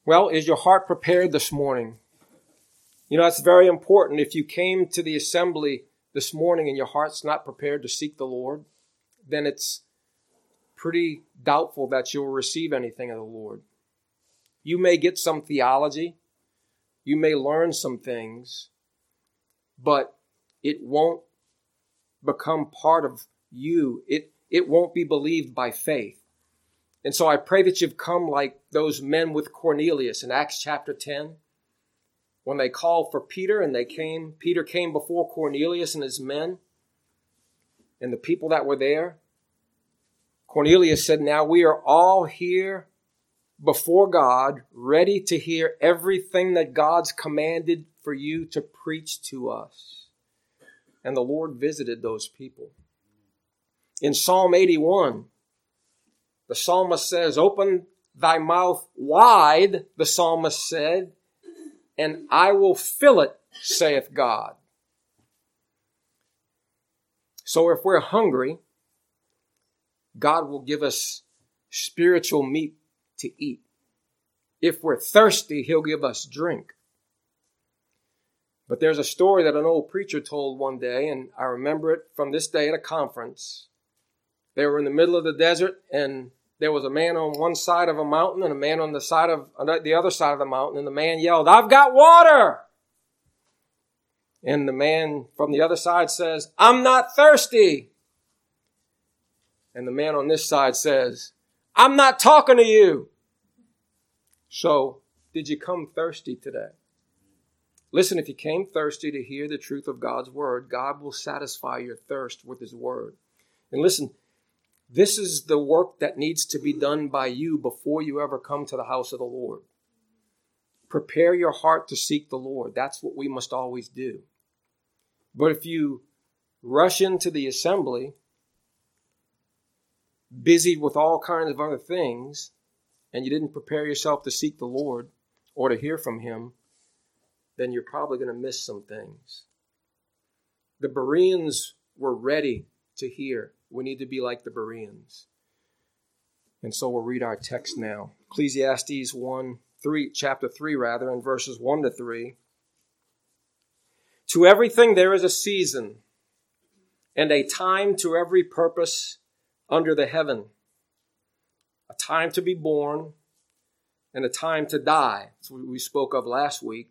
Well, is your heart prepared this morning? You know, it's very important. If you came to the assembly this morning and your heart's not prepared to seek the Lord, then it's pretty doubtful that you'll receive anything of the Lord. You may get some theology. You may learn some things, but it won't become part of you. It won't be believed by faith. And so I pray that you've come like those men with Cornelius in Acts chapter 10. When they called for Peter and Peter came before Cornelius and his men and the people that were there. Cornelius said, now we are all here before God, ready to hear everything that God's commanded for you to preach to us. And the Lord visited those people. In Psalm 81, the psalmist says, open thy mouth wide, the psalmist said, and I will fill it, saith God. So if we're hungry, God will give us spiritual meat to eat. If we're thirsty, he'll give us drink. But there's a story that an old preacher told one day, and I remember it from this day at a conference. They were in the middle of the desert, and there was a man on one side of a mountain and a man on the other side of the mountain, and the man yelled, I've got water! And the man from the other side says, I'm not thirsty. And the man on this side says, I'm not talking to you. So, did you come thirsty today? Listen, if you came thirsty to hear the truth of God's word, God will satisfy your thirst with his word. And listen, this is the work that needs to be done by you before you ever come to the house of the Lord. Prepare your heart to seek the Lord. That's what we must always do. But if you rush into the assembly, busy with all kinds of other things, and you didn't prepare yourself to seek the Lord or to hear from him, then you're probably going to miss some things. The Bereans were ready to hear. We need to be like the Bereans. And so we'll read our text now. Ecclesiastes chapter 3, and verses 1 to 3. To everything there is a season, and a time to every purpose under the heaven. A time to be born, and a time to die. That's what we spoke of last week.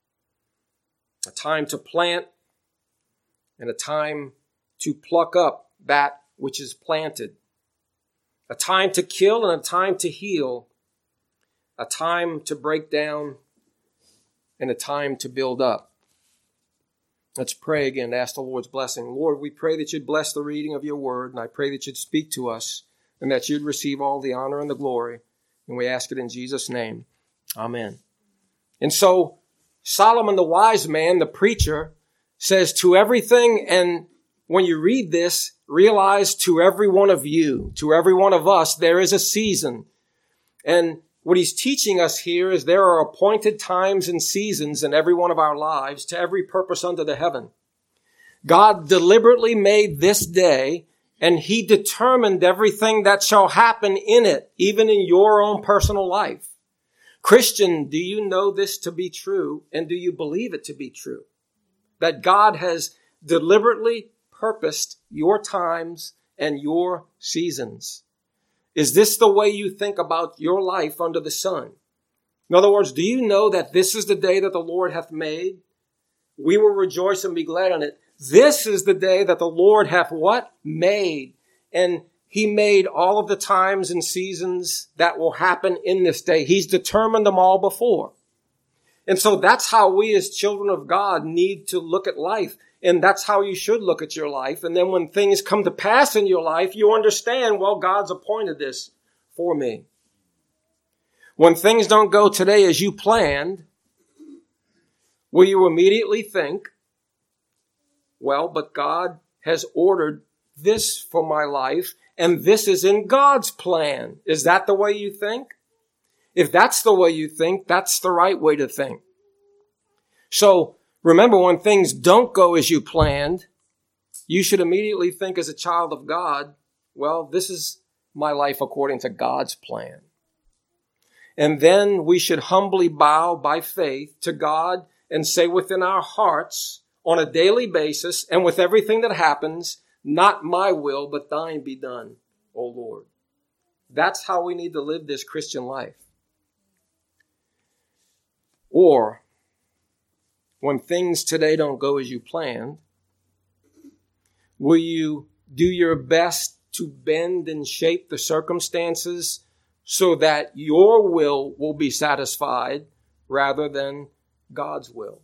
A time to plant, and a time to pluck up that which is planted. A time to kill and a time to heal. A time to break down and a time to build up. Let's pray again to ask the Lord's blessing. Lord, we pray that you'd bless the reading of your word, and I pray that you'd speak to us and that you'd receive all the honor and the glory. And we ask it in Jesus' name. Amen. And so Solomon, the wise man, the preacher, says to everything, and when you read this, realize to every one of you, to every one of us, there is a season. And what he's teaching us here is there are appointed times and seasons in every one of our lives to every purpose under the heaven. God deliberately made this day, and he determined everything that shall happen in it, even in your own personal life. Christian, do you know this to be true, and do you believe it to be true? That God has deliberately purposed your times and your seasons. Is this the way you think about your life under the sun? In other words, do you know that this is the day that the Lord hath made? We will rejoice and be glad in it. This is the day that the Lord hath what? Made. And he made all of the times and seasons that will happen in this day. He's determined them all before. And so that's how we as children of God need to look at life. And that's how you should look at your life. And then when things come to pass in your life, you understand, well, God's appointed this for me. When things don't go today as you planned, will you immediately think, well, but God has ordered this for my life, and this is in God's plan. Is that the way you think? If that's the way you think, that's the right way to think. So, remember, when things don't go as you planned, you should immediately think as a child of God, well, this is my life according to God's plan. And then we should humbly bow by faith to God and say within our hearts on a daily basis and with everything that happens, not my will, but thine be done, O Lord. That's how we need to live this Christian life. Or, when things today don't go as you planned, will you do your best to bend and shape the circumstances so that your will be satisfied rather than God's will?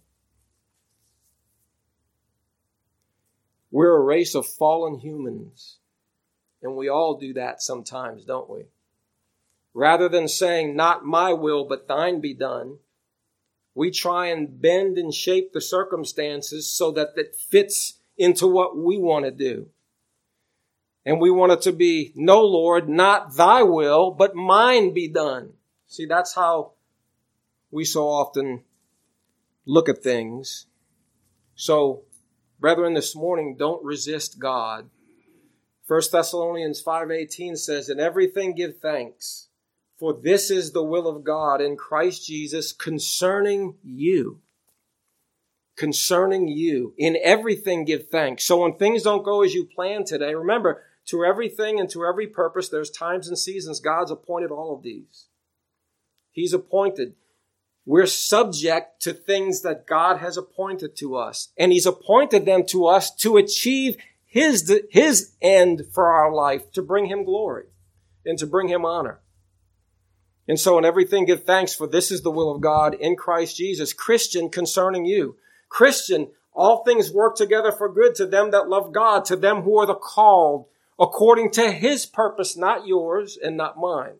We're a race of fallen humans, and we all do that sometimes, don't we? Rather than saying, not my will, but thine be done, we try and bend and shape the circumstances so that it fits into what we want to do. And we want it to be, no, Lord, not thy will, but mine be done. See, that's how we so often look at things. So, brethren, this morning, don't resist God. 1 Thessalonians 5:18 says, in everything give thanks, for this is the will of God in Christ Jesus concerning you. Concerning you. In everything give thanks. So when things don't go as you plan today, remember, to everything and to every purpose, there's times and seasons. God's appointed all of these. He's appointed. We're subject to things that God has appointed to us. And He's appointed them to us to achieve His end for our life, to bring Him glory and to bring Him honor. And so in everything give thanks, for this is the will of God in Christ Jesus. Christian, concerning you. Christian, all things work together for good to them that love God, to them who are the called, according to His purpose, not yours and not mine.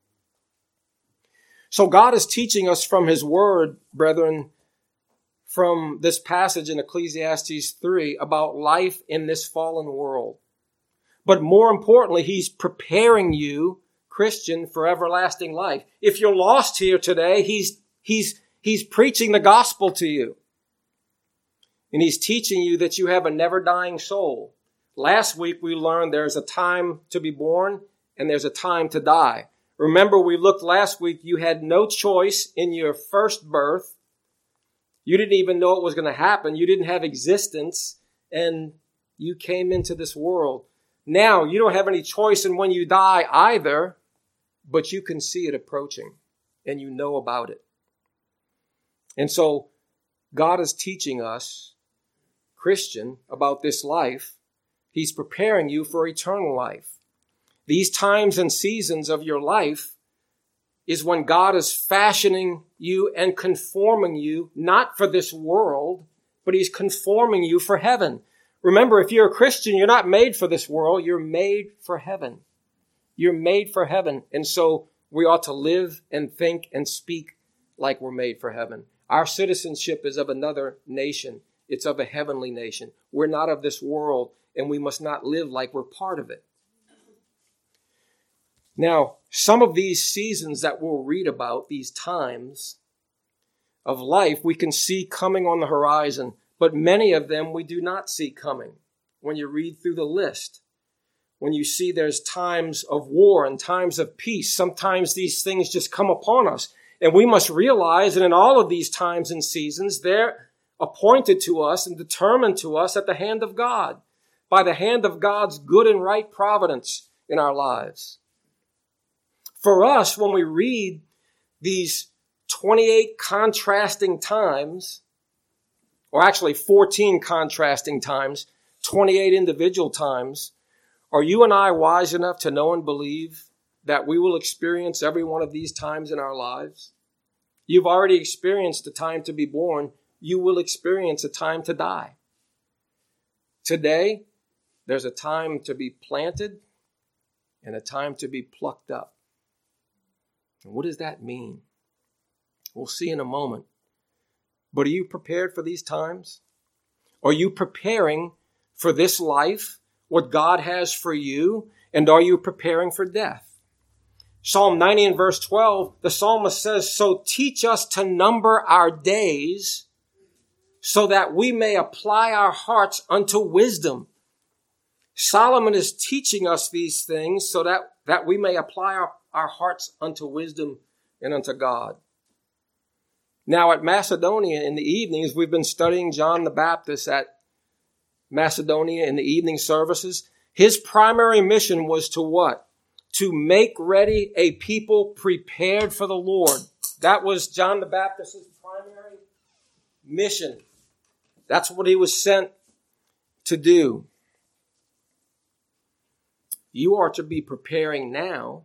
So God is teaching us from His word, brethren, from this passage in Ecclesiastes 3 about life in this fallen world. But more importantly, He's preparing you, Christian, for everlasting life. If you're lost here today, He's preaching the gospel to you. And He's teaching you that you have a never dying soul. Last week we learned there's a time to be born and there's a time to die. Remember, we looked last week, you had no choice in your first birth. You didn't even know it was going to happen. You didn't have existence, and you came into this world. Now, you don't have any choice in when you die either, but you can see it approaching, and you know about it. And so, God is teaching us, Christian, about this life. He's preparing you for eternal life. These times and seasons of your life is when God is fashioning you and conforming you, not for this world, but He's conforming you for heaven. Remember, if you're a Christian, you're not made for this world. You're made for heaven. You're made for heaven. And so we ought to live and think and speak like we're made for heaven. Our citizenship is of another nation. It's of a heavenly nation. We're not of this world, and we must not live like we're part of it. Now, some of these seasons that we'll read about, these times of life, we can see coming on the horizon, but many of them we do not see coming. When you read through the list, when you see there's times of war and times of peace, sometimes these things just come upon us. And we must realize that in all of these times and seasons, they're appointed to us and determined to us at the hand of God, by the hand of God's good and right providence in our lives. For us, when we read these 28 contrasting times, or actually 14 contrasting times, 28 individual times, are you and I wise enough to know and believe that we will experience every one of these times in our lives? You've already experienced the time to be born. You will experience a time to die. Today, there's a time to be planted and a time to be plucked up. And what does that mean? We'll see in a moment. But are you prepared for these times? Are you preparing for this life, what God has for you? And are you preparing for death? Psalm 90 and verse 12, the psalmist says, so teach us to number our days so that we may apply our hearts unto wisdom. Solomon is teaching us these things so that we may apply our hearts unto wisdom and unto God. Now at Macedonia in the evenings, we've been studying John the Baptist at Macedonia in the evening services. His primary mission was to what? To make ready a people prepared for the Lord. That was John the Baptist's primary mission. That's what he was sent to do. You are to be preparing now.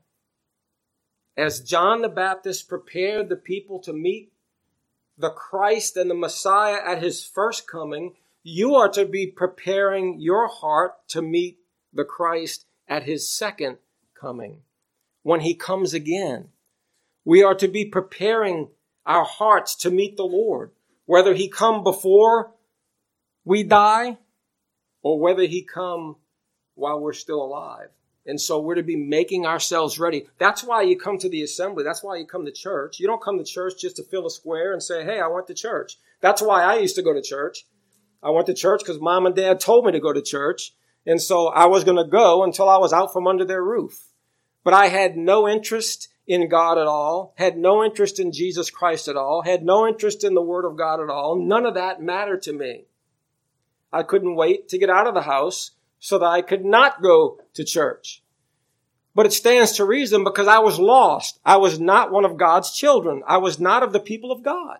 As John the Baptist prepared the people to meet the Christ and the Messiah at his first coming, you are to be preparing your heart to meet the Christ at his second coming, when he comes again. We are to be preparing our hearts to meet the Lord, whether he come before we die or whether he come while we're still alive. And so we're to be making ourselves ready. That's why you come to the assembly. That's why you come to church. You don't come to church just to fill a square and say, hey, I went to church. That's why I used to go to church. I went to church because mom and dad told me to go to church. And so I was going to go until I was out from under their roof. But I had no interest in God at all, had no interest in Jesus Christ at all, had no interest in the Word of God at all. None of that mattered to me. I couldn't wait to get out of the house so that I could not go to church. But it stands to reason because I was lost. I was not one of God's children. I was not of the people of God.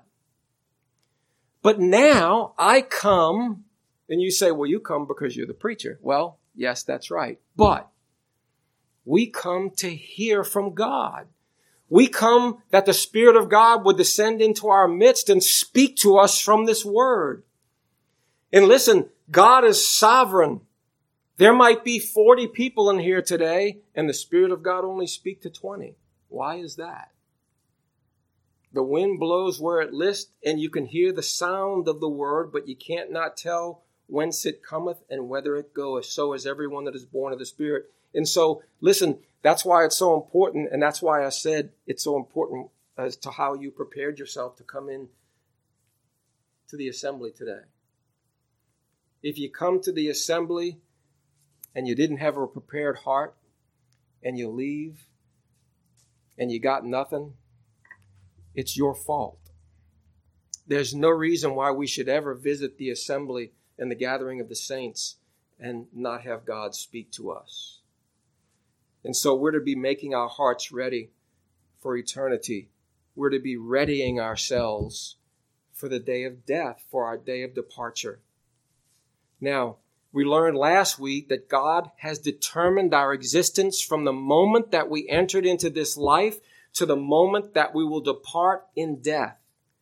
But now I come, and you say, well, you come because you're the preacher. Well, yes, that's right. But we come to hear from God. We come that the Spirit of God would descend into our midst and speak to us from this word. And listen, God is sovereign. There might be 40 people in here today, and the Spirit of God only speak to 20. Why is that? The wind blows where it list, and you can hear the sound of the word, but you can't not tell whence it cometh and whither it goeth. So is everyone that is born of the Spirit. And so, listen, that's why it's so important, and that's why I said it's so important as to how you prepared yourself to come in to the assembly today. If you come to the assembly and you didn't have a prepared heart, and you leave and you got nothing, it's your fault. There's no reason why we should ever visit the assembly and the gathering of the saints and not have God speak to us. And so we're to be making our hearts ready for eternity. We're to be readying ourselves for the day of death, for our day of departure. Now, we learned last week that God has determined our existence from the moment that we entered into this life to the moment that we will depart in death.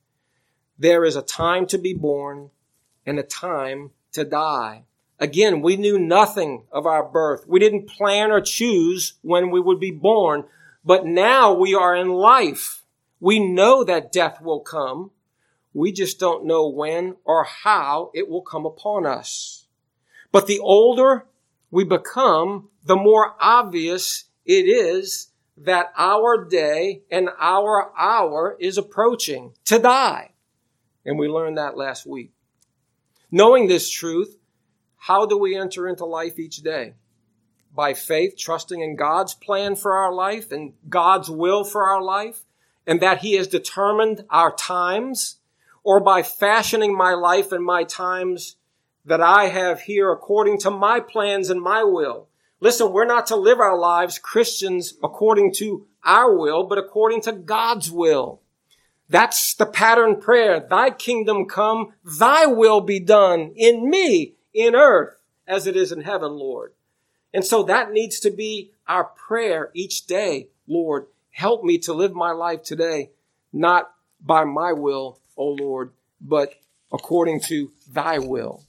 There is a time to be born and a time to die. Again, we knew nothing of our birth. We didn't plan or choose when we would be born, but now we are in life. We know that death will come. We just don't know when or how it will come upon us. But the older we become, the more obvious it is that our day and our hour is approaching to die. And we learned that last week. Knowing this truth, how do we enter into life each day? By faith, trusting in God's plan for our life and God's will for our life, and that He has determined our times, or by fashioning my life and my times that I have here according to my plans and my will. Listen, we're not to live our lives, Christians, according to our will, but according to God's will. That's the pattern prayer. Thy kingdom come, thy will be done in me, in earth, as it is in heaven, Lord. And so that needs to be our prayer each day. Lord, help me to live my life today, not by my will, O Lord, but according to thy will.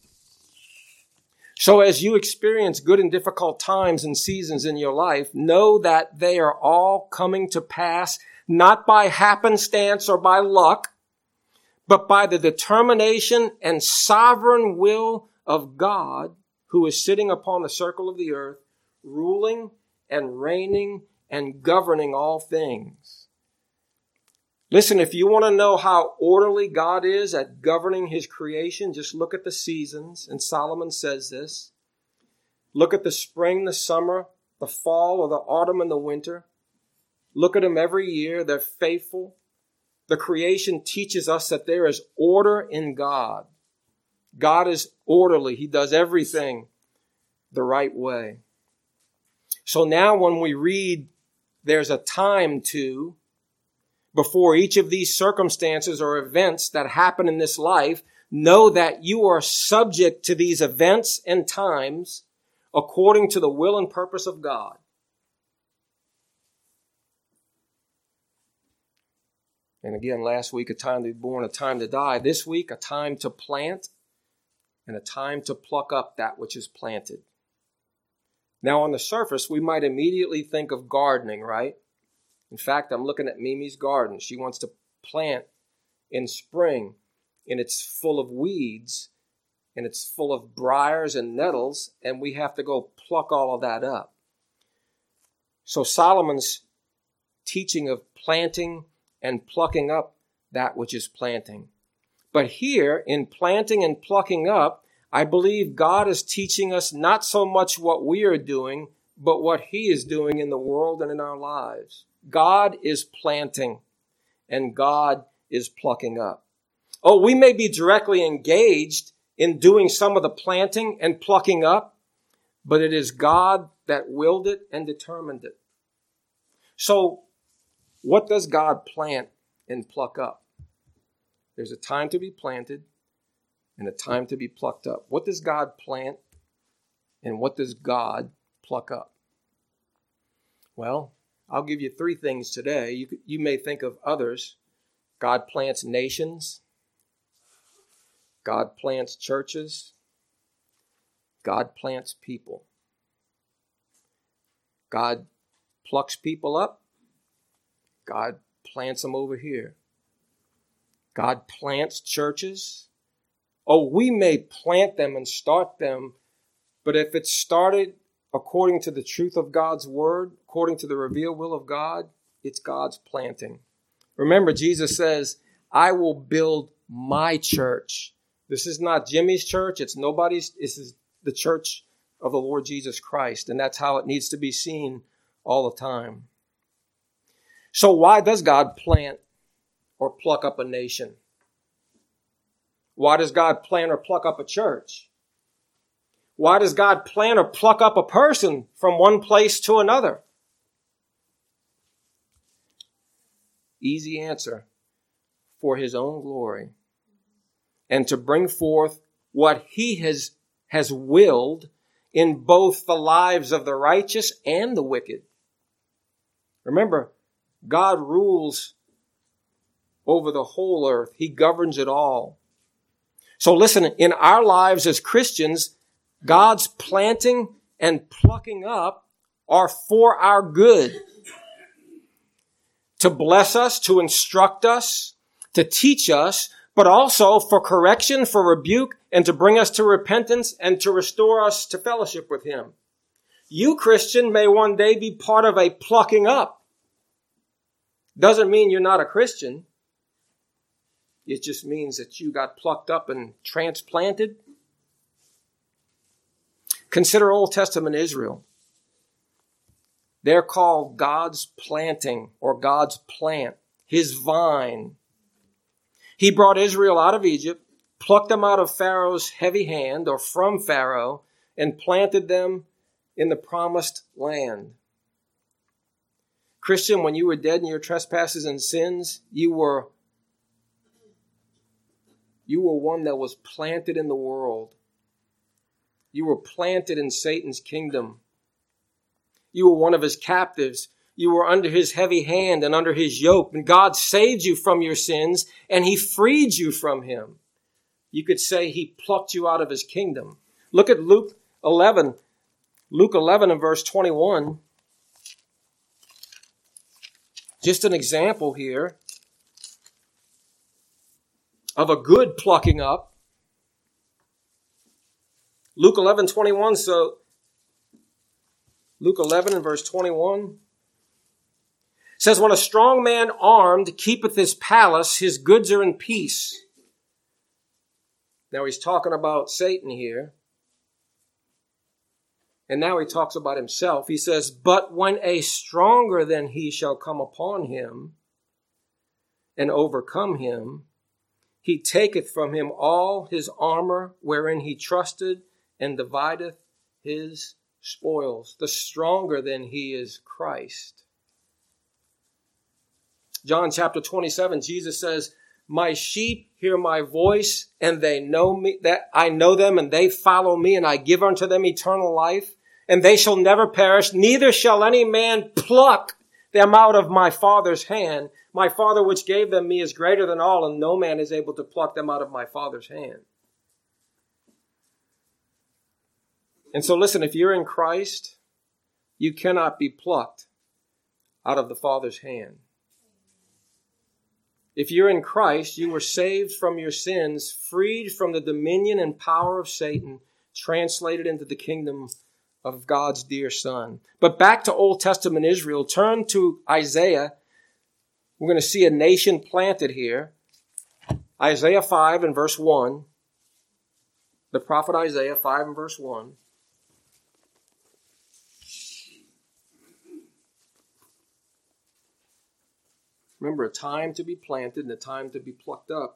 So as you experience good and difficult times and seasons in your life, know that they are all coming to pass, not by happenstance or by luck, but by the determination and sovereign will of God, who is sitting upon the circle of the earth, ruling and reigning and governing all things. Listen, if you want to know how orderly God is at governing His creation, just look at the seasons. And Solomon says this. Look at the spring, the summer, the fall, or the autumn and the winter. Look at them every year. They're faithful. The creation teaches us that there is order in God. God is orderly. He does everything the right way. So now when we read there's a time to, before each of these circumstances or events that happen in this life, know that you are subject to these events and times according to the will and purpose of God. And again, last week, a time to be born, a time to die. This week, a time to plant and a time to pluck up that which is planted. Now, on the surface, we might immediately think of gardening, right? In fact, I'm looking at Mimi's garden. She wants to plant in spring, and it's full of weeds, and it's full of briars and nettles, and we have to go pluck all of that up. So Solomon's teaching of planting and plucking up that which is planting. But here, in planting and plucking up, I believe God is teaching us not so much what we are doing, but what He is doing in the world and in our lives. God is planting, and God is plucking up. Oh, we may be directly engaged in doing some of the planting and plucking up, but it is God that willed it and determined it. So, what does God plant and pluck up? There's a time to be planted and a time to be plucked up. What does God plant and what does God pluck up? Well, I'll give you three things today. You may think of others. God plants nations. God plants churches. God plants people. God plucks people up. God plants them over here. God plants churches. Oh, we may plant them and start them, but if it's started according to the truth of God's word, according to the revealed will of God, it's God's planting. Remember, Jesus says, I will build my church. This is not Jimmy's church. It's nobody's. This is the church of the Lord Jesus Christ. And that's how it needs to be seen all the time. So why does God plant or pluck up a nation? Why does God plant or pluck up a church? Why does God plant or pluck up a person from one place to another? Easy answer. For His own glory. And to bring forth what He has willed in both the lives of the righteous and the wicked. Remember, God rules over the whole earth. He governs it all. So listen, in our lives as Christians, God's planting and plucking up are for our good. To bless us, to instruct us, to teach us, but also for correction, for rebuke, and to bring us to repentance and to restore us to fellowship with Him. You, Christian, may one day be part of a plucking up. Doesn't mean you're not a Christian. It just means that you got plucked up and transplanted. Consider Old Testament Israel. They're called God's planting or God's plant, His vine. He brought Israel out of Egypt, plucked them out of Pharaoh's heavy hand or from Pharaoh, and planted them in the promised land. Christian, when you were dead in your trespasses and sins, you were one that was planted in the world. You were planted in Satan's kingdom. You were one of his captives. You were under his heavy hand and under his yoke. And God saved you from your sins and He freed you from him. You could say He plucked you out of His kingdom. Look at Luke 11. Luke 11 and verse 21. Just an example here of a good plucking up. Luke 11:21. So Luke 11 and verse 21 says, when a strong man armed keepeth his palace, his goods are in peace. Now he's talking about Satan here. And now he talks about himself. He says, but when a stronger than he shall come upon him and overcome him, he taketh from him all his armor wherein he trusted and divideth his spoils. The stronger than he is Christ. John chapter 27, Jesus says, my sheep hear my voice, and they know me, that I know them, and they follow me, and I give unto them eternal life, and they shall never perish, neither shall any man pluck them out of my Father's hand. My Father which gave them me is greater than all, and no man is able to pluck them out of my Father's hand. And so listen, if you're in Christ, you cannot be plucked out of the Father's hand. If you're in Christ, you were saved from your sins, freed from the dominion and power of Satan, translated into the kingdom of God's dear Son. But back to Old Testament Israel, turn to Isaiah. We're going to see a nation planted here. Isaiah 5 and verse 1. The prophet Isaiah 5 and verse 1. Remember, a time to be planted and a time to be plucked up.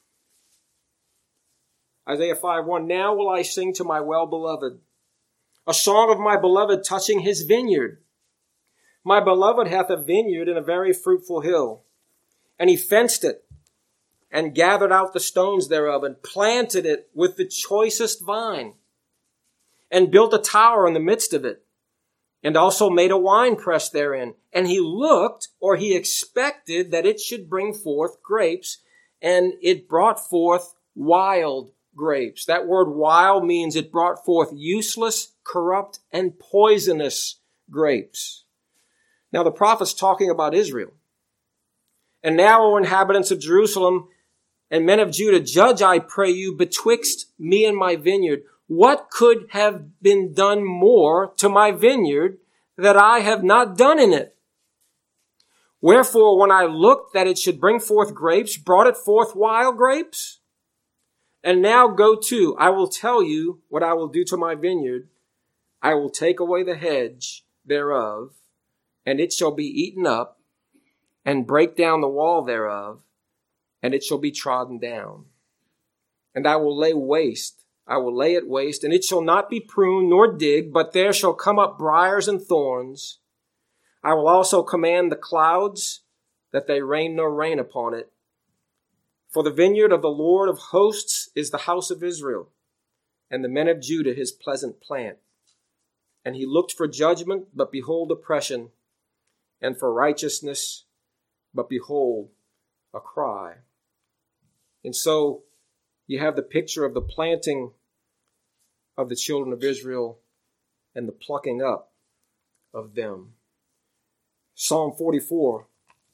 Isaiah 5:1, now will I sing to my well-beloved, a song of my beloved touching his vineyard. My beloved hath a vineyard in a very fruitful hill, and he fenced it, and gathered out the stones thereof, and planted it with the choicest vine, and built a tower in the midst of it, and also made a winepress therein. And he looked, or he expected, that it should bring forth grapes, and it brought forth wild grapes. That word wild means it brought forth useless, corrupt, and poisonous grapes. Now the prophet's talking about Israel. And now, O inhabitants of Jerusalem and men of Judah, judge, I pray you, betwixt me and my vineyard. What could have been done more to my vineyard that I have not done in it? Wherefore, when I looked that it should bring forth grapes, brought it forth wild grapes? And now go to, I will tell you what I will do to my vineyard. I will take away the hedge thereof, and it shall be eaten up, and break down the wall thereof, and it shall be trodden down. And I will lay it waste, and it shall not be pruned nor digged, but there shall come up briars and thorns. I will also command the clouds that they rain no rain upon it. For the vineyard of the Lord of hosts is the house of Israel, and the men of Judah his pleasant plant. And he looked for judgment, but behold oppression, and for righteousness, but behold a cry. And so you have the picture of the planting of the children of Israel and the plucking up of them. Psalm 44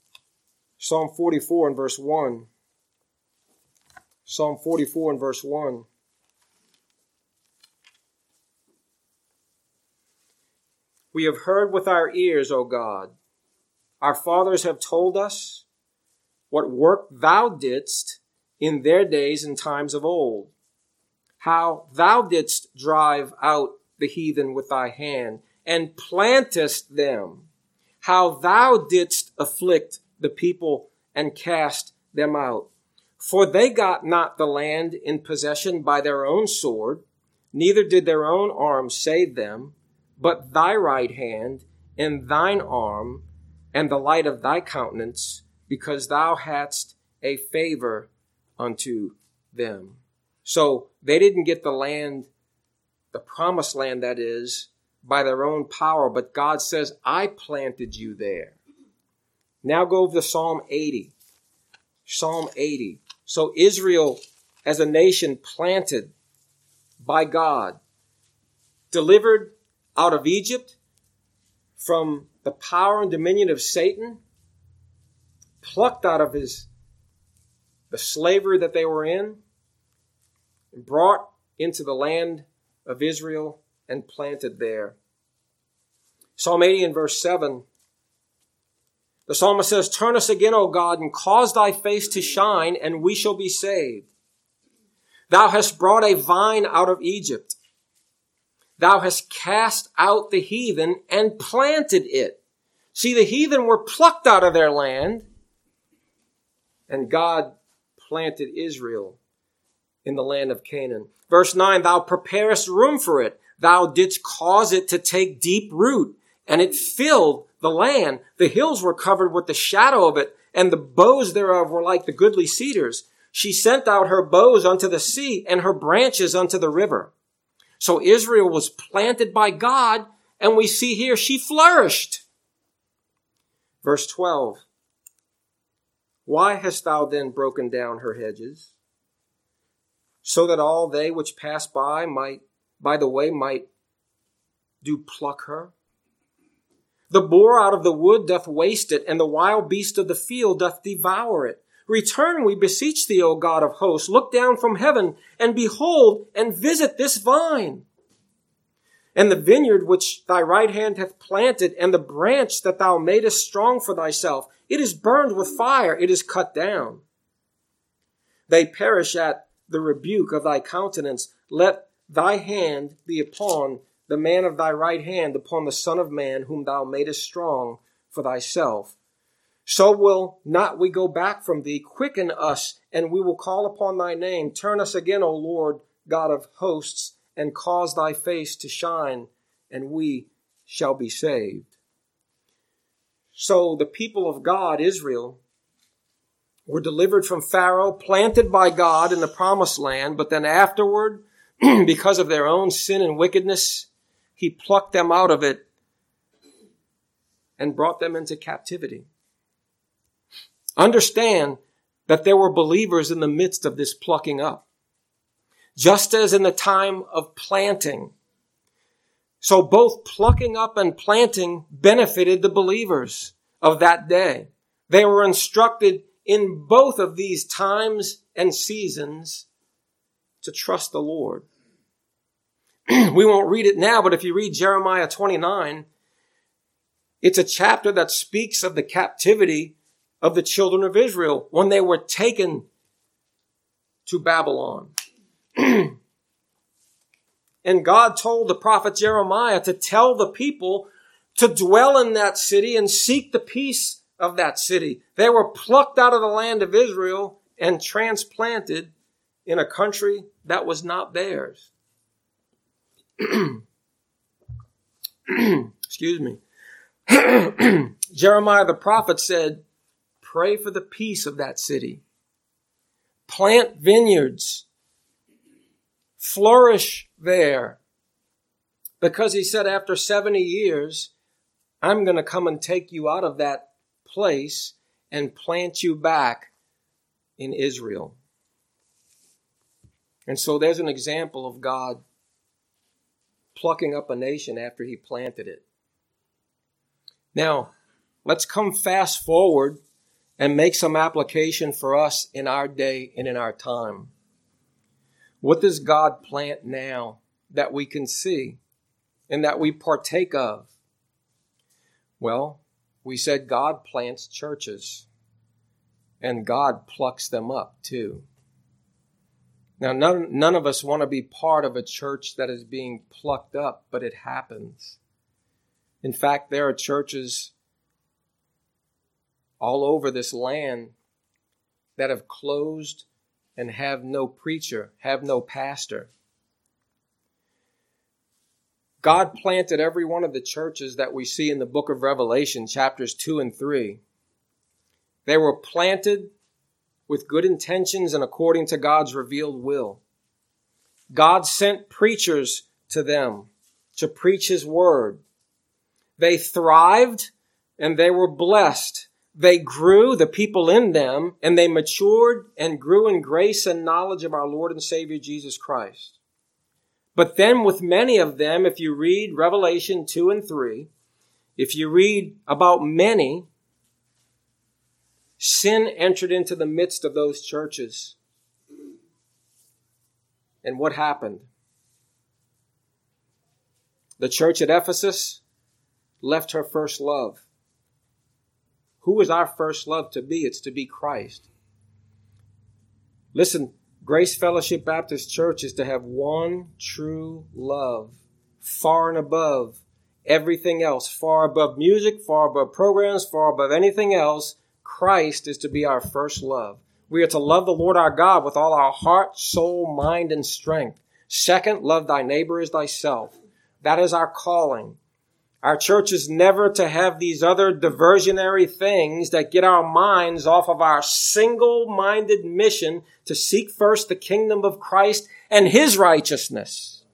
and verse 1. Psalm 44 and verse 1. We have heard with our ears, O God. Our fathers have told us what work thou didst in their days and times of old, how thou didst drive out the heathen with thy hand, and plantest them, how thou didst afflict the people and cast them out. For they got not the land in possession by their own sword, neither did their own arm save them, but thy right hand and thine arm and the light of thy countenance, because thou hadst a favor unto them. So they didn't get the land, the promised land that is, by their own power, but God says, I planted you there. Now go to Psalm 80. Psalm 80. So Israel as a nation planted by God, delivered out of Egypt from the power and dominion of Satan, plucked out of the slavery that they were in, and brought into the land of Israel and planted there. Psalm 80 and verse 7, the psalmist says, turn us again, O God, and cause thy face to shine, and we shall be saved. Thou hast brought a vine out of Egypt. thou hast cast out the heathen and planted it. See, the heathen were plucked out of their land, and God planted Israel in the land of Canaan. Verse 9, thou preparest room for it. Thou didst cause it to take deep root, and it filled the land. The hills were covered with the shadow of it, and the boughs thereof were like the goodly cedars. She sent out her boughs unto the sea, and her branches unto the river. So Israel was planted by God, and we see here she flourished. Verse 12, why hast thou then broken down her hedges, so that all they which pass by the way might do pluck her? The boar out of the wood doth waste it, and the wild beast of the field doth devour it. Return, we beseech thee, O God of hosts. Look down from heaven, and behold, and visit this vine. And the vineyard which thy right hand hath planted, and the branch that thou madest strong for thyself, it is burned with fire, it is cut down. They perish at the rebuke of thy countenance. Let thy hand be upon the man of thy right hand, upon the Son of Man, whom thou madest strong for thyself. So will not we go back from thee. Quicken us, and we will call upon thy name. Turn us again, O Lord, God of hosts, and cause thy face to shine, and we shall be saved. So the people of God, Israel, were delivered from Pharaoh, planted by God in the promised land, but then afterward, because of their own sin and wickedness, he plucked them out of it and brought them into captivity. Understand that there were believers in the midst of this plucking up, just as in the time of planting. So both plucking up and planting benefited the believers of that day. They were instructed in both of these times and seasons to trust the Lord. We won't read it now, but if you read Jeremiah 29, it's a chapter that speaks of the captivity of the children of Israel when they were taken to Babylon. And God told the prophet Jeremiah to tell the people to dwell in that city and seek the peace of that city. They were plucked out of the land of Israel and transplanted in a country that was not theirs. Excuse me. Jeremiah the prophet said, pray for the peace of that city. Plant vineyards. Flourish there. Because he said after 70 years, I'm going to come and take you out of that place and plant you back in Israel. And so there's an example of God plucking up a nation after he planted it. Now, let's come fast forward and make some application for us in our day and in our time. What does God plant now that we can see and that we partake of? Well, we said God plants churches and God plucks them up too. Now, none of us want to be part of a church that is being plucked up, but it happens. In fact, there are churches all over this land that have closed and have no preacher, have no pastor. God planted every one of the churches that we see in the book of Revelation, chapters 2 and 3. They were planted with good intentions and according to God's revealed will. God sent preachers to them to preach his word. They thrived and they were blessed. They grew, the people in them, and they matured and grew in grace and knowledge of our Lord and Savior Jesus Christ. But then with many of them, if you read Revelation 2 and 3, if you read about many, sin entered into the midst of those churches. And what happened? The church at Ephesus left her first love. Who is our first love to be? It's to be Christ. Listen, Grace Fellowship Baptist Church is to have one true love far and above everything else, far above music, far above programs, far above anything else. Christ is to be our first love. We are to love the Lord our God with all our heart, soul, mind, and strength. Second, love thy neighbor as thyself. That is our calling. Our church is never to have these other diversionary things that get our minds off of our single-minded mission to seek first the kingdom of Christ and his righteousness.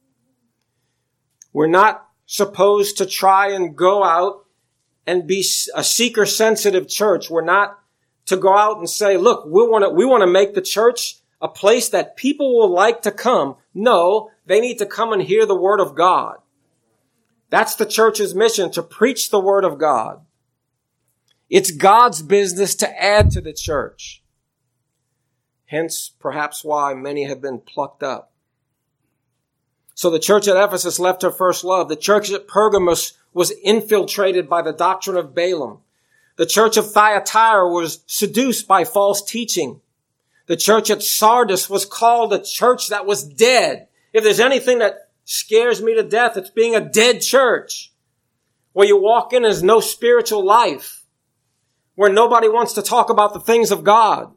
We're not supposed to try and go out and be a seeker-sensitive church. We're not to go out and say, look, we want to make the church a place that people will like to come. No, they need to come and hear the word of God. That's the church's mission, to preach the word of God. It's God's business to add to the church. Hence, perhaps why many have been plucked up. So the church at Ephesus left her first love. The church at Pergamos was infiltrated by the doctrine of Balaam. The church of Thyatira was seduced by false teaching. The church at Sardis was called a church that was dead. If there's anything that scares me to death, it's being a dead church, where you walk in, there's no spiritual life, where nobody wants to talk about the things of God.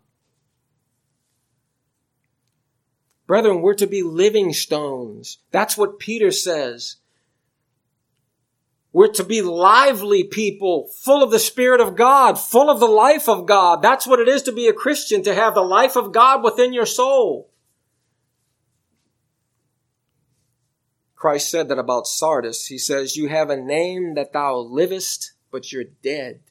Brethren, we're to be living stones. That's what Peter says. We're to be lively people, full of the Spirit of God, full of the life of God. That's what it is to be a Christian, to have the life of God within your soul. Christ said that about Sardis. He says, you have a name that thou livest, but you're dead.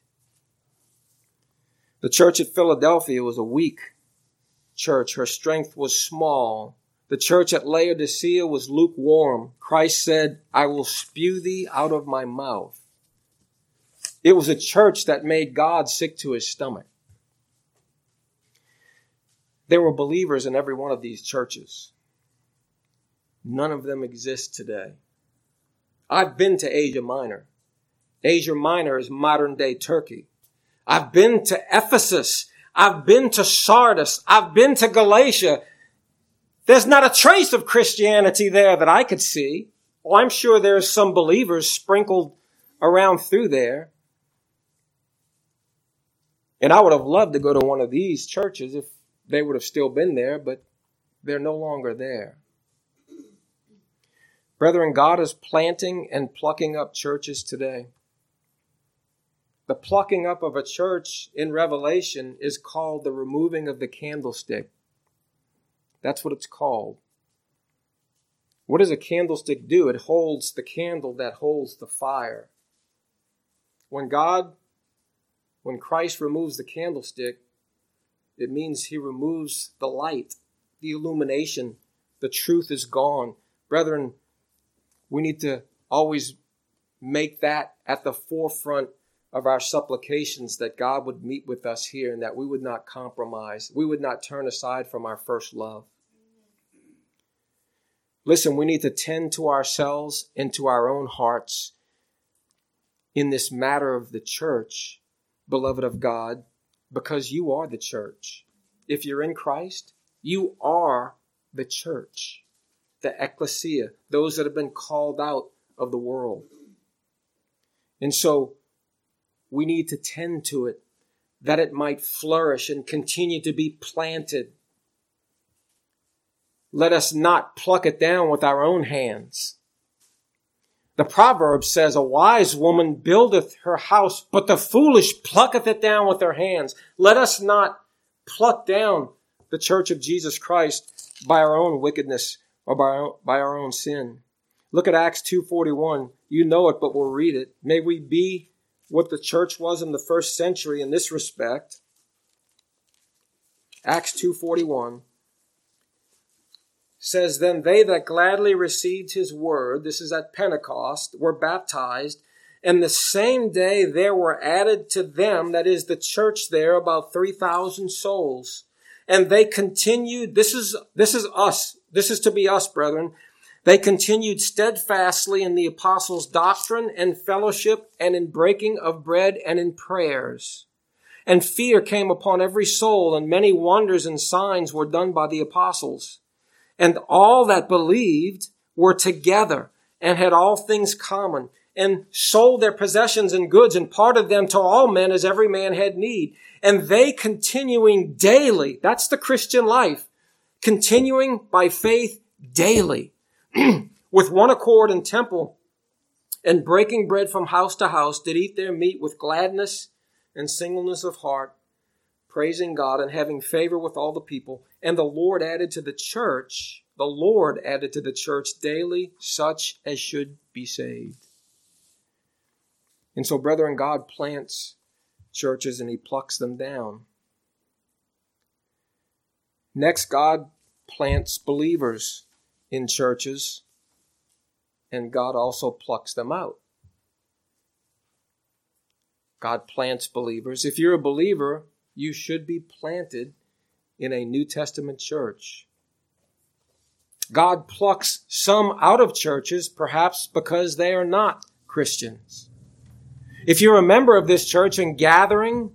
The church at Philadelphia was a weak church. Her strength was small. The church at Laodicea was lukewarm. Christ said, I will spew thee out of my mouth. It was a church that made God sick to his stomach. There were believers in every one of these churches. None of them exist today. I've been to Asia Minor. Asia Minor is modern-day Turkey. I've been to Ephesus. I've been to Sardis. I've been to Galatia. There's not a trace of Christianity there that I could see. Well, I'm sure there's some believers sprinkled around through there. And I would have loved to go to one of these churches if they would have still been there, but they're no longer there. Brethren, God is planting and plucking up churches today. The plucking up of a church in Revelation is called the removing of the candlestick. That's what it's called. What does a candlestick do? It holds the candle that holds the fire. When Christ removes the candlestick, it means he removes the light, the illumination. The truth is gone. Brethren, we need to always make that at the forefront of our supplications, that God would meet with us here and that we would not compromise. We would not turn aside from our first love. Listen, we need to tend to ourselves and to our own hearts in this matter of the church, beloved of God, because you are the church. If you're in Christ, you are the church, the ecclesia, those that have been called out of the world. And so we need to tend to it, that it might flourish and continue to be planted. Let us not pluck it down with our own hands. The proverb says, a wise woman buildeth her house, but the foolish plucketh it down with their hands. Let us not pluck down the church of Jesus Christ by our own wickedness or by our own sin. Look at Acts 2:41. You know it, but we'll read it. May we be what the church was in the first century in this respect. Acts 2:41 says, then they that gladly received his word, this is at Pentecost, were baptized, and the same day there were added to them, that is the church there, about 3,000 souls. And they continued, this is us. This is to be us, brethren. They continued steadfastly in the apostles' doctrine and fellowship and in breaking of bread and in prayers. And fear came upon every soul, and many wonders and signs were done by the apostles. And all that believed were together and had all things common, and sold their possessions and goods, and parted them to all men as every man had need. And they continuing daily, that's the Christian life, continuing by faith daily, with one accord in temple, and breaking bread from house to house, did eat their meat with gladness and singleness of heart, praising God and having favor with all the people. And the Lord added to the church daily such as should be saved. And so, brethren, God plants churches and he plucks them down. Next, God plants believers in churches, and God also plucks them out. God plants believers. If you're a believer, you should be planted in a New Testament church. God plucks some out of churches, perhaps because they are not Christians. If you're a member of this church and gathering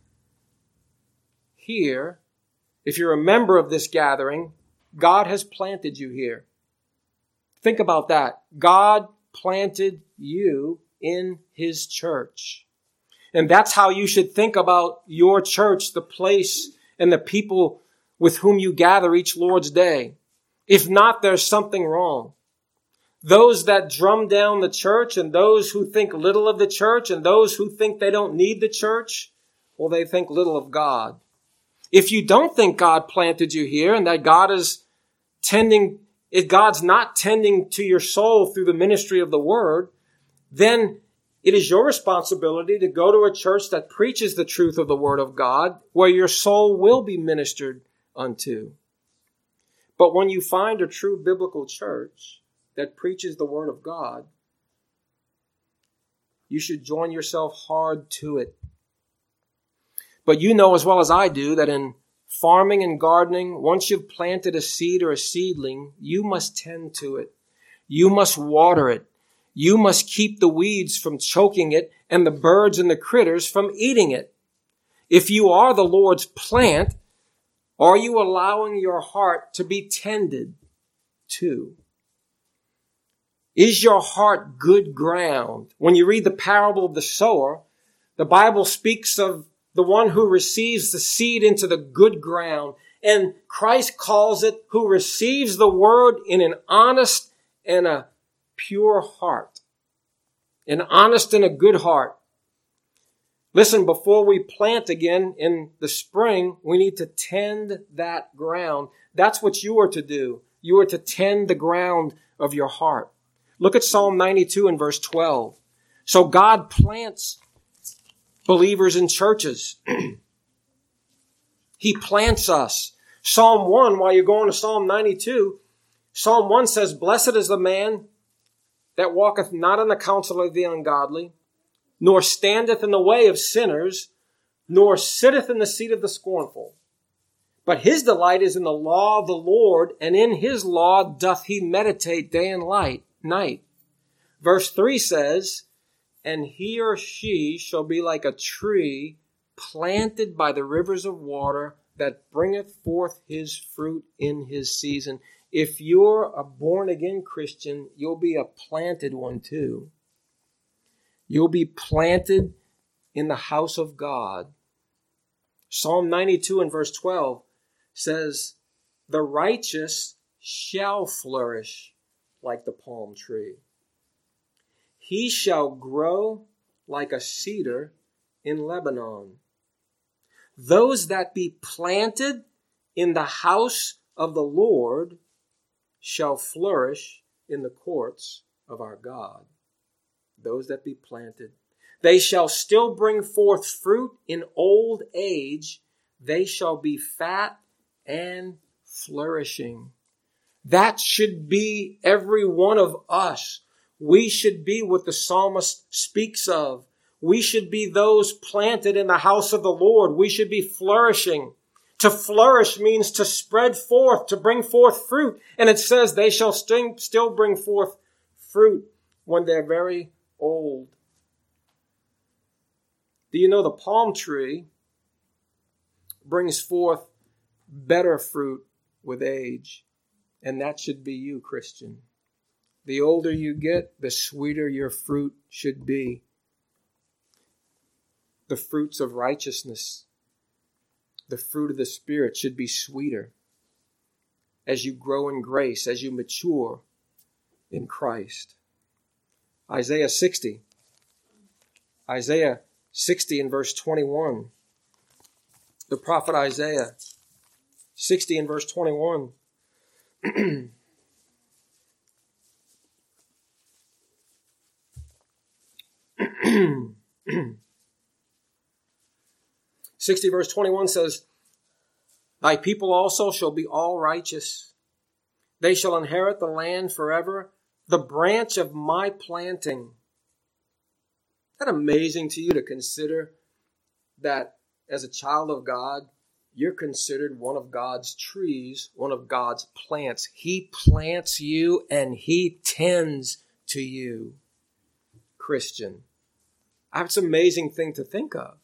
here, if you're a member of this gathering, God has planted you here. Think about that. God planted you in his church. And that's how you should think about your church, the place and the people with whom you gather each Lord's Day. If not, there's something wrong. Those that drum down the church and those who think little of the church and those who think they don't need the church, well, they think little of God. If you don't think God planted you here and that God's not tending to your soul through the ministry of the word, then it is your responsibility to go to a church that preaches the truth of the word of God, where your soul will be ministered unto. But when you find a true biblical church that preaches the word of God, you should join yourself hard to it. But you know as well as I do that in farming and gardening, once you've planted a seed or a seedling, you must tend to it. You must water it. You must keep the weeds from choking it and the birds and the critters from eating it. If you are the Lord's plant, are you allowing your heart to be tended to? Is your heart good ground? When you read the parable of the sower, the Bible speaks of the one who receives the seed into the good ground. And Christ calls it who receives the word in an honest and a pure heart. An honest and a good heart. Listen, before we plant again in the spring, we need to tend that ground. That's what you are to do. You are to tend the ground of your heart. Look at Psalm 92 and verse 12. So God plants believers in churches. He plants us. Psalm 1, while you're going to Psalm 92, Psalm 1 says, "Blessed is the man that walketh not in the counsel of the ungodly, nor standeth in the way of sinners, nor sitteth in the seat of the scornful. But his delight is in the law of the Lord, and in his law doth he meditate day and night." Verse 3 says, "And he or she shall be like a tree planted by the rivers of water that bringeth forth his fruit in his season." If you're a born-again Christian, you'll be a planted one too. You'll be planted in the house of God. Psalm 92 and verse 12 says, "The righteous shall flourish like the palm tree. He shall grow like a cedar in Lebanon. Those that be planted in the house of the Lord shall flourish in the courts of our God." Those that be planted. They shall still bring forth fruit in old age. They shall be fat and flourishing. That should be every one of us. We should be what the psalmist speaks of. We should be those planted in the house of the Lord. We should be flourishing. To flourish means to spread forth, to bring forth fruit. And it says they shall still bring forth fruit when they're very old. Do you know the palm tree brings forth better fruit with age? And that should be you, Christian. The older you get, the sweeter your fruit should be. The fruits of righteousness, the fruit of the Spirit should be sweeter as you grow in grace, as you mature in Christ. Isaiah 60 in verse 21. The prophet Isaiah 60 in verse 21. 60 verse 21 says, Thy people also shall be all righteous. They shall inherit the land forever, the branch of my planting. Isn't that amazing to you to consider that as a child of God, you're considered one of God's trees, one of God's plants. He plants you and He tends to you, Christian. That's an amazing thing to think of.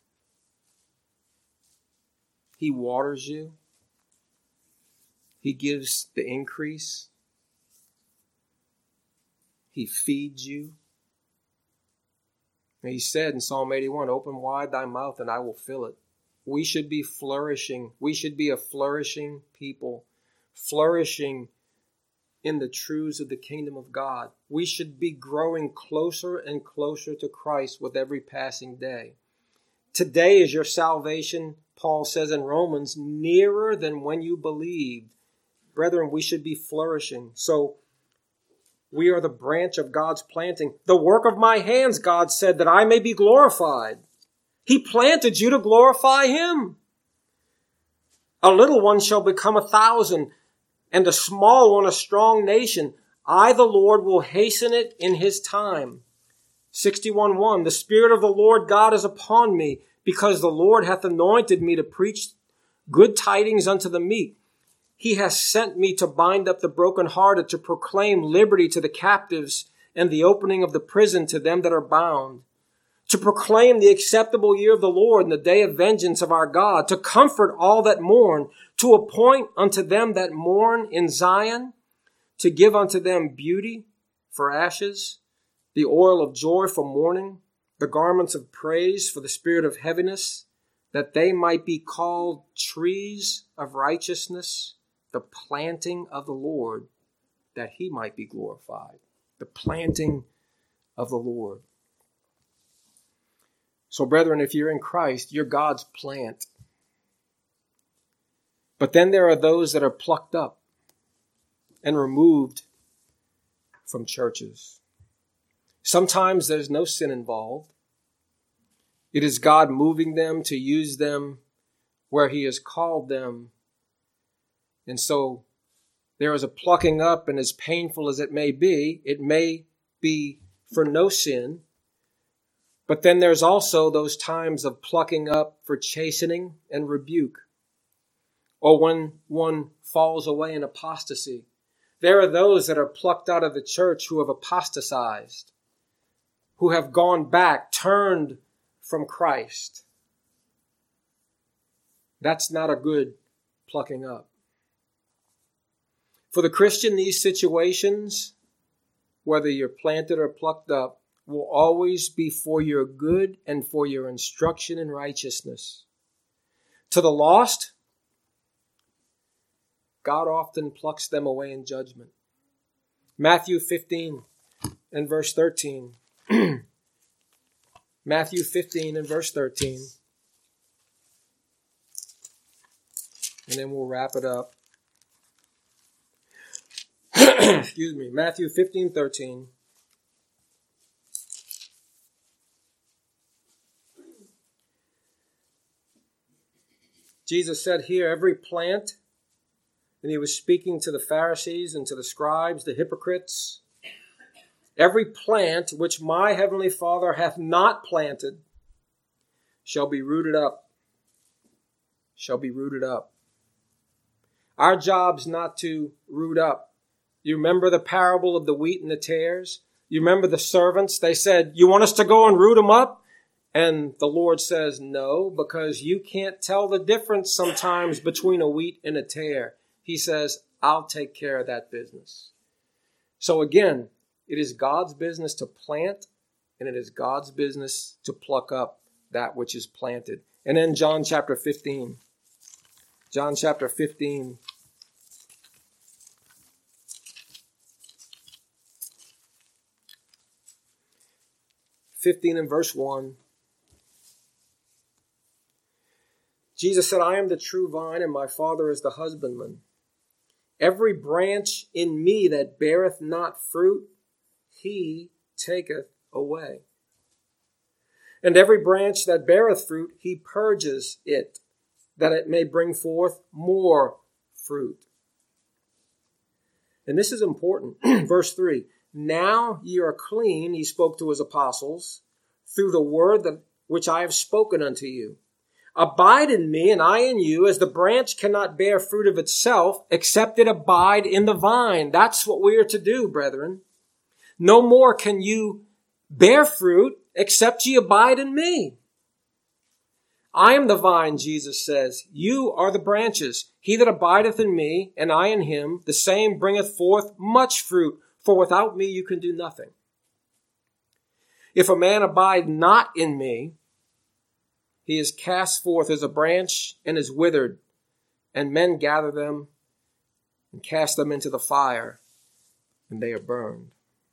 He waters you. He gives the increase. He feeds you. And He said in Psalm 81, Open wide thy mouth and I will fill it. We should be flourishing. We should be a flourishing people, flourishing in the truths of the kingdom of God. We should be growing closer and closer to Christ with every passing day. Today is your salvation, Paul says in Romans, nearer than when you believed. Brethren, we should be flourishing. So we are the branch of God's planting. The work of my hands, God said, that I may be glorified. He planted you to glorify Him. A little one shall become 1,000, and a small one a strong nation. I, the Lord, will hasten it in His time. 61:1, The Spirit of the Lord God is upon me, because the Lord hath anointed me to preach good tidings unto the meek. He hath sent me to bind up the brokenhearted, to proclaim liberty to the captives, and the opening of the prison to them that are bound, to proclaim the acceptable year of the Lord and the day of vengeance of our God, to comfort all that mourn, to appoint unto them that mourn in Zion, to give unto them beauty for ashes, the oil of joy for mourning, the garments of praise for the spirit of heaviness, that they might be called trees of righteousness, the planting of the Lord, that He might be glorified. The planting of the Lord. So, brethren, if you're in Christ, you're God's plant. But then there are those that are plucked up and removed from churches. Sometimes there's no sin involved. It is God moving them to use them where He has called them. And so there is a plucking up, and as painful as it may be for no sin. But then there's also those times of plucking up for chastening and rebuke, or when one falls away in apostasy. There are those that are plucked out of the church who have apostatized, who have gone back, turned from Christ. That's not a good plucking up. For the Christian, these situations, whether you're planted or plucked up, will always be for your good and for your instruction in righteousness. To the lost, God often plucks them away in judgment. Matthew 15 and verse 13. Matthew 15 and verse 13. And then we'll wrap it up. Excuse me. Matthew 15:13. Jesus said here, every plant, and He was speaking to the Pharisees and to the scribes, the hypocrites, every plant which my heavenly Father hath not planted shall be rooted up. Shall be rooted up. Our job's not to root up. You remember the parable of the wheat and the tares? You remember the servants? They said, you want us to go and root them up? And the Lord says, no, because you can't tell the difference sometimes between a wheat and a tare. He says, I'll take care of that business. So again, it is God's business to plant, and it is God's business to pluck up that which is planted. And then John chapter 15. John chapter 15. And verse 1. Jesus said, I am the true vine, and my Father is the husbandman. Every branch in me that beareth not fruit, he taketh away. And every branch that beareth fruit, he purges it, that it may bring forth more fruit. And this is important. Verse 3, now ye are clean, he spoke to his apostles, through the word which I have spoken unto you. Abide in me, and I in you, as the branch cannot bear fruit of itself, except it abide in the vine. That's what we are to do, brethren. No more can you bear fruit, except ye abide in me. I am the vine, Jesus says. You are the branches. He that abideth in me, and I in him, the same bringeth forth much fruit, for without me you can do nothing. If a man abide not in me, he is cast forth as a branch and is withered, and men gather them and cast them into the fire, and they are burned.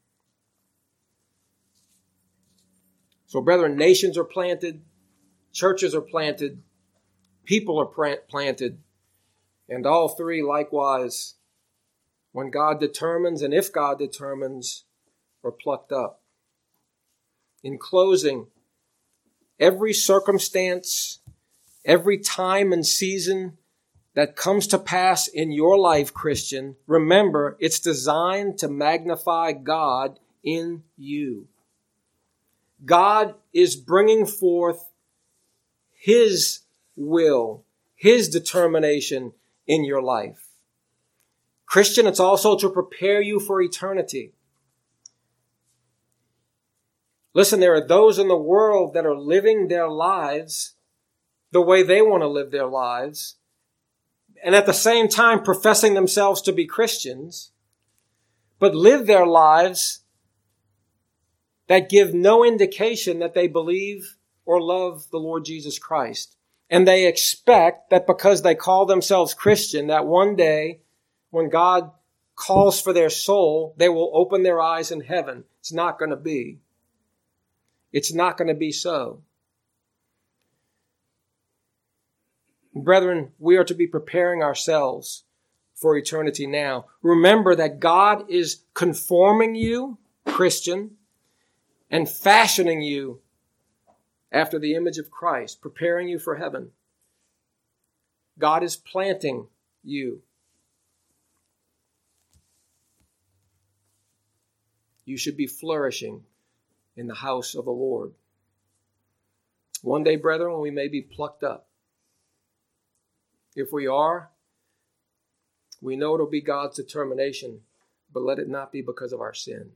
So, brethren, nations are planted, churches are planted, people are planted, and all three likewise, when God determines and if God determines, are plucked up. In closing, every circumstance, every time and season that comes to pass in your life, Christian, remember, it's designed to magnify God in you. God is bringing forth His will, His determination in your life. Christian, it's also to prepare you for eternity. Listen, there are those in the world that are living their lives the way they want to live their lives, and at the same time professing themselves to be Christians, but live their lives that give no indication that they believe or love the Lord Jesus Christ. And they expect that because they call themselves Christian, that one day when God calls for their soul, they will open their eyes in heaven. It's not going to be. It's not going to be so. Brethren, we are to be preparing ourselves for eternity now. Remember that God is conforming you, Christian, and fashioning you after the image of Christ, preparing you for heaven. God is planting you. You should be flourishing in the house of the Lord. One day, brethren, we may be plucked up. If we are, we know it'll be God's determination, but let it not be because of our sin.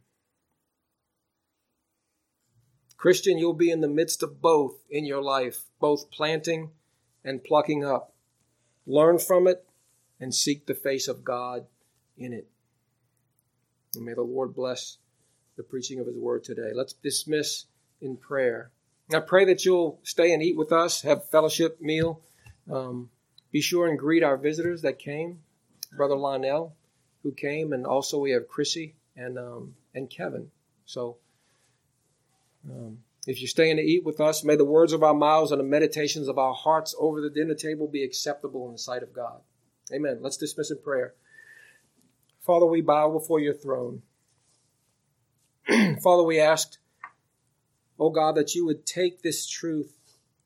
Christian, you'll be in the midst of both in your life, both planting and plucking up. Learn from it and seek the face of God in it. And may the Lord bless the preaching of His word today. Let's dismiss in prayer. I pray that you'll stay and eat with us, have fellowship meal. Be sure and greet our visitors that came, Brother Lionel, who came, and also we have Chrissy and Kevin. So if you're staying to eat with us, may the words of our mouths and the meditations of our hearts over the dinner table be acceptable in the sight of God. Amen. Let's dismiss in prayer. Father, we bow before your throne. Father, we ask, oh God, that you would take this truth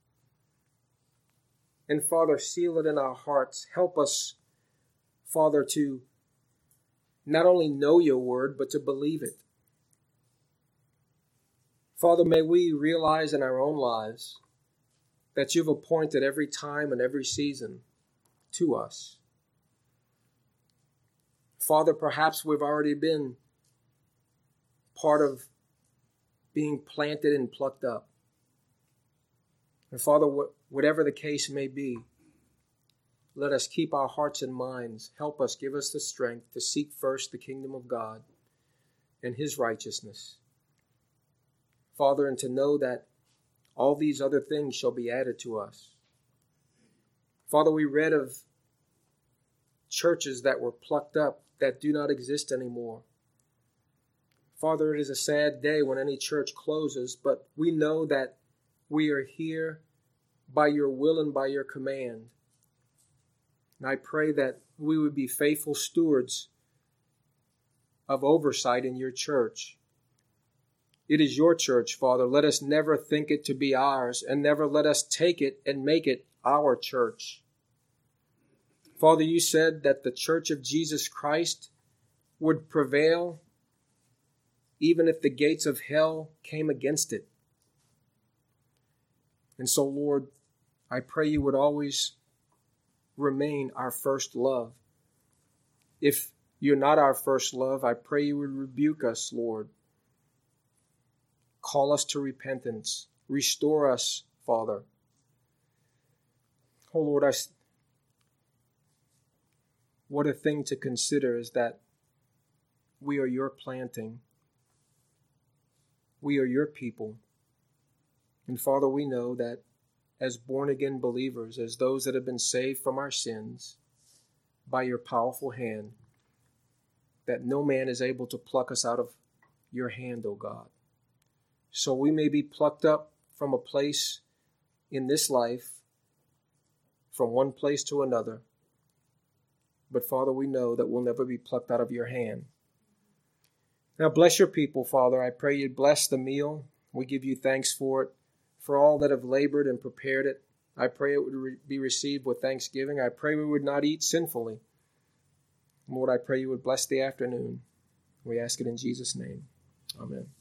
and, Father, seal it in our hearts. Help us, Father, to not only know your word, but to believe it. Father, may we realize in our own lives that you've appointed every time and every season to us. Father, perhaps we've already been part of being planted and plucked up. And Father, whatever the case may be, let us keep our hearts and minds. Help us, give us the strength to seek first the kingdom of God, and his righteousness. Father, and to know that all these other things shall be added to us. Father, we read of churches that were plucked up that do not exist anymore. Father, it is a sad day when any church closes, but we know that we are here by your will and by your command. And I pray that we would be faithful stewards of oversight in your church. It is your church, Father. Let us never think it to be ours, and never let us take it and make it our church. Father, you said that the church of Jesus Christ would prevail even if the gates of hell came against it. And so, Lord, I pray you would always remain our first love. If you're not our first love, I pray you would rebuke us, Lord. Call us to repentance. Restore us, Father. Oh, Lord, what a thing to consider is that we are your planting. We are your people. And Father, we know that as born-again believers, as those that have been saved from our sins by your powerful hand, that no man is able to pluck us out of your hand, O God. So we may be plucked up from a place in this life, from one place to another. But Father, we know that we'll never be plucked out of your hand. Now bless your people, Father. I pray you'd bless the meal. We give you thanks for it, for all that have labored and prepared it. I pray it would be received with thanksgiving. I pray we would not eat sinfully. Lord, I pray you would bless the afternoon. We ask it in Jesus' name. Amen.